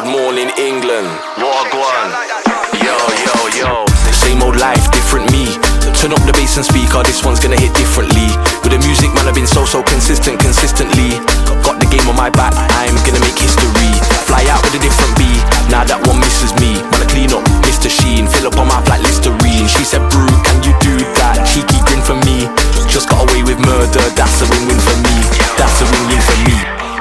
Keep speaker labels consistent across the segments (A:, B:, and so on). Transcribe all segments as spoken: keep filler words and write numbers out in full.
A: Good morning, England. Wagwan. Yo, yo, yo. Same old life, different me. Turn up the bass and speaker, this one's gonna hit differently. With the music, man, I've been so, so consistent, consistently. Got the game on my back, I'm gonna make history. Fly out with a different beat, now that one misses me. Wanna clean up, Mister Sheen, fill up on my flat Listerine. She said, Brew, can you do that? Cheeky grin for me. Just got away with murder, that's a win-win for me. That's a win-win for me.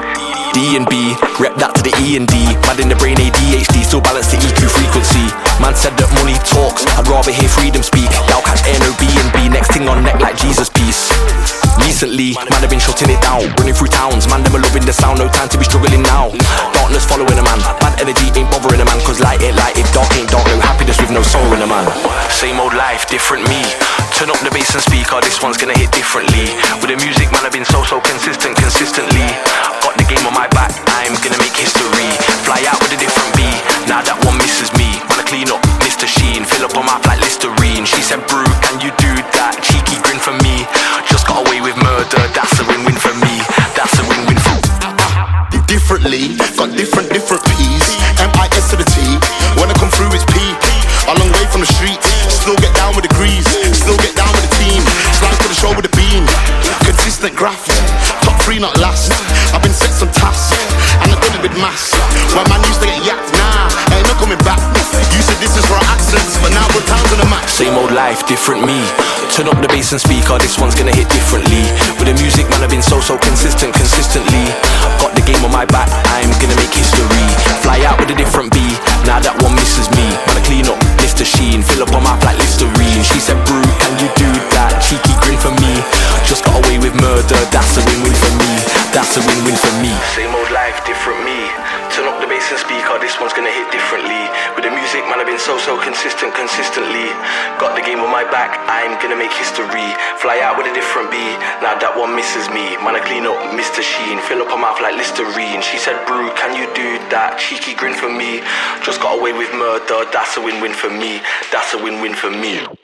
A: D and B, rep that to the E and D. Mad in the brain, A D H D, still balance the E Q frequency. Man said that money talks, I'd rather hear freedom speak. Y'all catch N O B and B, next thing on neck like Jesus peace. Recently, man have been shutting it down, running through towns. Man them are loving the sound, no time to be struggling now. Darkness following a man, bad energy ain't bothering a man. Cause light ain't light if dark ain't dark. No happiness with no sorrow in a man. Same old life, different me. Turn up the bass and speaker, this one's gonna hit differently. With the music, man I've been so, so consistent, consistently. Got the game on my back, I'm gonna make history. Fly out with a different beat, now that one misses me. Wanna clean up, Mister Sheen, fill up on my flat Listerine. She said, Brew, can you do that? Cheeky grin for me. Just got away with murder, that's a win-win for me. That's a win-win for me.
B: Differently, got different, different P's. M I S to the T, when I come through it's P. A long way from the streets, still get down with the grease. Still get down with the team, slide to the show with the beam. Consistent graft, top three not last. I've been set some tasks, and I've done it with mass. When man used to get yacked, nah, ain't no coming back. You said this is for our accents, but now we're towns on the map.
A: Same old life, different me. Turn up the bass and speaker, this one's gonna hit differently. With the music, man, I've been so, so consistent, consistently. Got the game on my back, I'm gonna make history. Fly out with a different beat, now that one misses me. Wanna clean up, Mister Sheen, fill up on my flat Listerine. She said, Brew, can you do that? Cheeky grin for me. Just got away with murder, that's a win-win for me. That's a win-win for me. Same old life, different me. Turn up the bass and speaker, this one's gonna hit differently. With the music, man, I've been so, so consistent, consistently. Got the game on my back, I'm gonna make history. Fly out with a different beat, now that one misses me. Man, I clean up, Mister Sheen, fill up her mouth like Listerine. She said, Brew, can you do that? Cheeky grin for me. Just got away with murder, that's a win-win for me. That's a win-win for me.